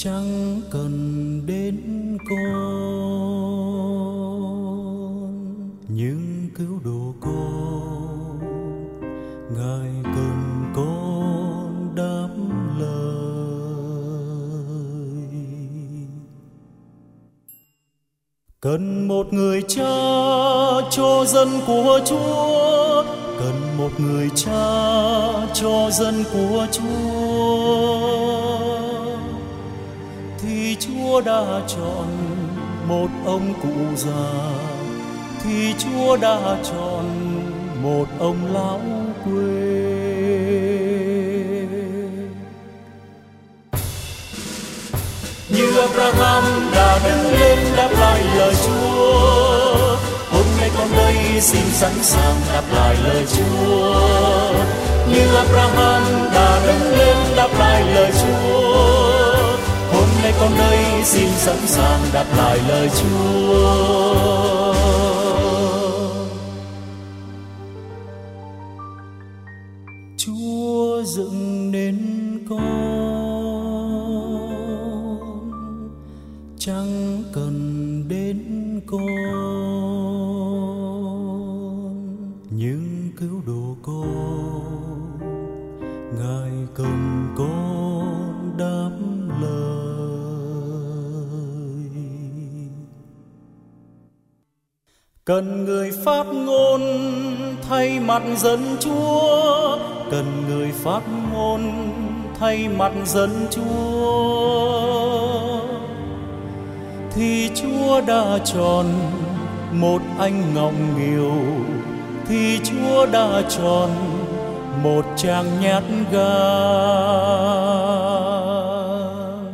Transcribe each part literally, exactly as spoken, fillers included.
chẳng cần đến con, nhưng cứu độ con, Ngài cần con đáp lời. Cần một người cha cho dân của Chúa, cần một người cha cho dân của Chúa, thì Chúa đã chọn một ông cụ già, thì Chúa đã chọn một ông lão quê. Như Abraham đã đứng lên đáp lại lời Chúa, hôm nay con đây xin sẵn sàng đáp lại lời Chúa. Như Abraham đã đứng lên đáp lại lời Chúa, hôm nay con đây xin sẵn sàng đáp lại lời Chúa. Chúa dựng nên con, chẳng cần đến con, nhưng cứu độ con, Ngài cần con đáp lời. Cần người phát ngôn thay mặt dân Chúa, cần người phát ngôn thay mặt dân Chúa, thì Chúa đã chọn một anh ngọng nghèo, thì Chúa đã chọn một chàng nhát gan.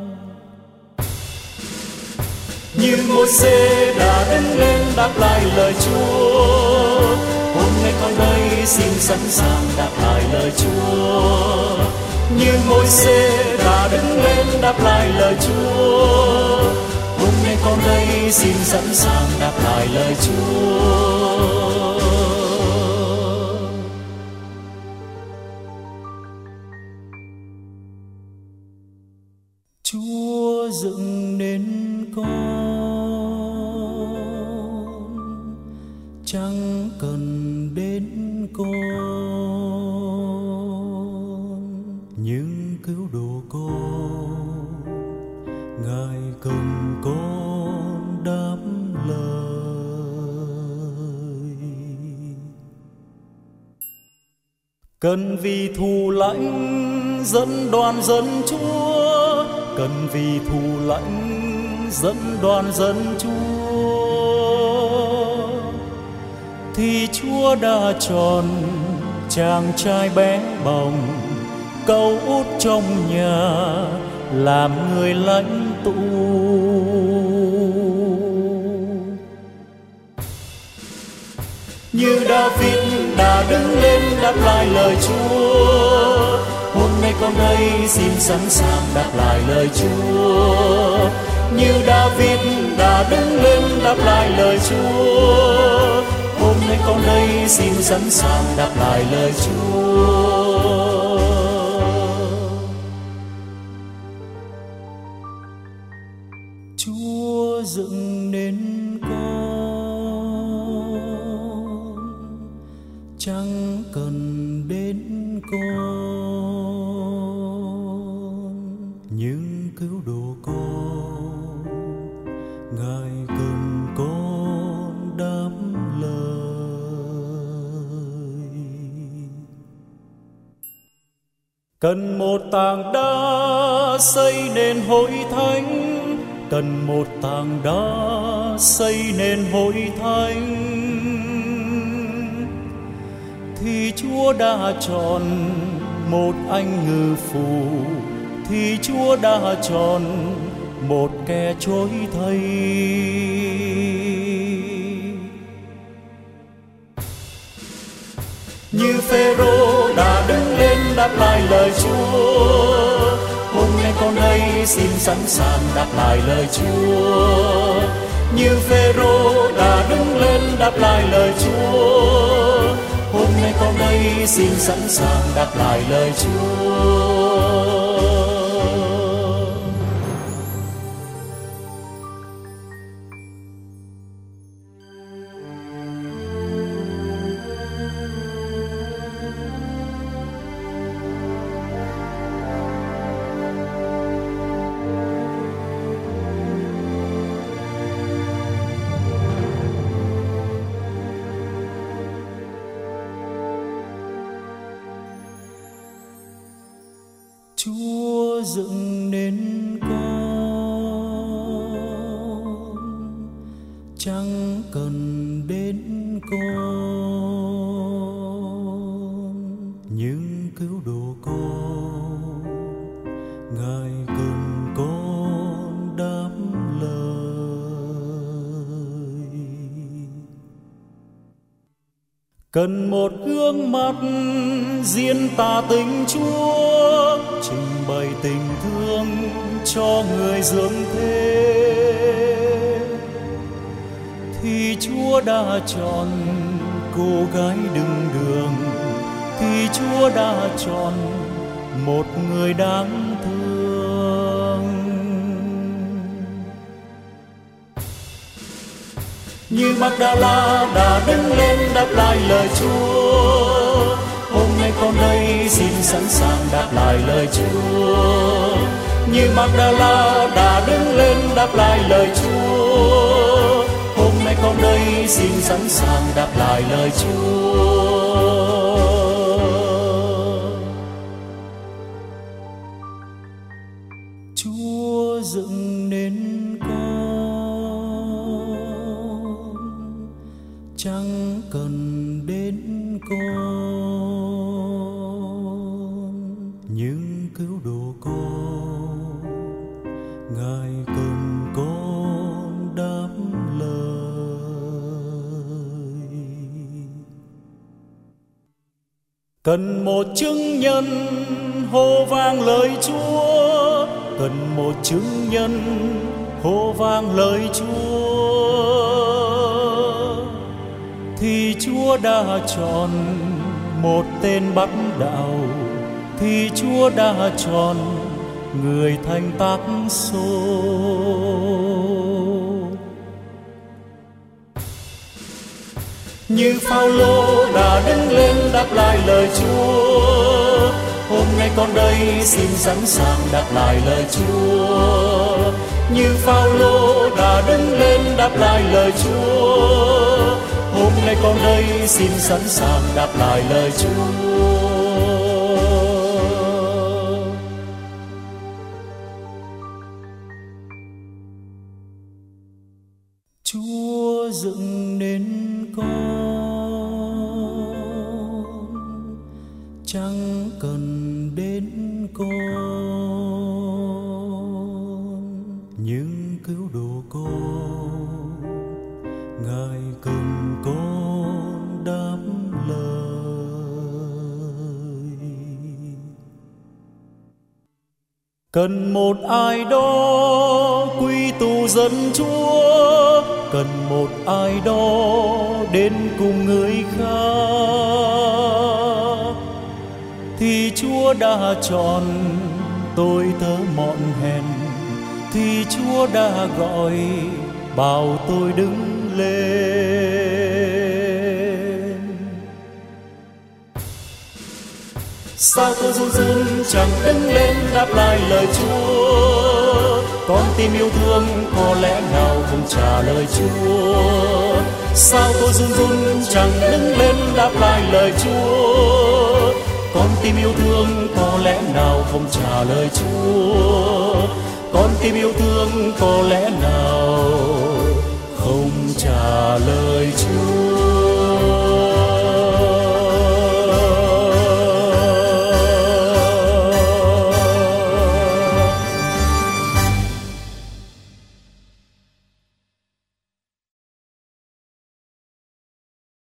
Như Môi-se đã đứng lên đáp lại lời Chúa, hôm nay con đây xin sẵn sàng đáp lại lời Chúa. Như Môi-se đã đứng lên đáp lại lời Chúa, hôm nay con đây xin sẵn sàng đáp lại lời Chúa. Chúa dựng nên con, chẳng cần đến con, nhưng cứu độ con, Ngài cần con đáp lời. Cần vì thù lãnh dẫn đoàn dân Chúa, cần vì thù lãnh dẫn đoàn dân Chúa, thì Chúa đã chọn chàng trai bé bỏng, cậu út trong nhà làm người lãnh tụ. Như David đã đứng lên đáp lại lời Chúa, hôm nay con đây xin sẵn sàng đáp lại lời Chúa. Như David đã đứng lên đáp lại lời Chúa, hôm nay con đây xin sẵn sàng đáp lại lời Chúa. Chúa dựng nên con, chẳng cần đến con, nhưng cứu độ con, Ngài cần con đáp lời. Cần một tảng đá xây nên hội thánh, cần một tảng đá xây nên hội thánh, thì Chúa đã chọn một anh ngự phụ, thì Chúa đã chọn một kẻ chối thầy. Như Phêrô đã đứng lên đáp lại lời Chúa, hôm nay con đây xin sẵn sàng đáp lại lời Chúa. Như Phêrô đã đứng lên đáp lại lời Chúa, hôm nay con đây xin sẵn sàng đáp lại lời Chúa. dựng nên con, chẳng cần đến con, nhưng cứu độ con, Ngài cần con đáp lời. Cần một gương mặt diễn tả tình Chúa, trình bày tình thương cho người dưỡng thế, thì Chúa đã chọn cô gái đứng đường, thì Chúa đã chọn một người đáng thương. Như Magdala đã đứng lên đáp lại lời Chúa, hôm nay con đây xin sẵn sàng đáp lại lời Chúa. Như Magdala đã đứng lên đáp lại lời Chúa, hôm nay con đây xin sẵn sàng đáp lại lời Chúa. Chúa dựng nên con, chẳng cần đến con, nhưng cứu độ con, Ngài cần con đáp lời. Cần một chứng nhân hô vang lời Chúa, cần một chứng nhân hô vang lời Chúa, thì Chúa đã chọn một tên bắt đạo, thì Chúa đã chọn người thành tác số. Như Phao-lô đã đứng lên đáp lại lời Chúa, hôm nay con đây xin sẵn sàng đáp lại lời Chúa. Như Phao-lô đã đứng lên đáp lại lời Chúa, hôm nay con đây xin sẵn sàng đáp lại lời Chúa. Chúa dựng nên con, chẳng cần đến con, nhưng cứu độ con, Ngài cần con đáp lời. Cần một ai đó quy tụ dân Chúa, cần một ai đó đến cùng người khác, thì Chúa đã chọn tôi tớ mọn hèn, thì Chúa đã gọi bảo tôi đứng lên. Sao tôi run run chẳng đứng lên đáp lại lời Chúa, con tim yêu thương có lẽ nào không trả lời Chúa. Sao tôi run run chẳng đứng lên đáp lại lời Chúa, con tim yêu thương có lẽ nào không trả lời Chúa. Con tim yêu thương có lẽ nào không trả lời Chúa.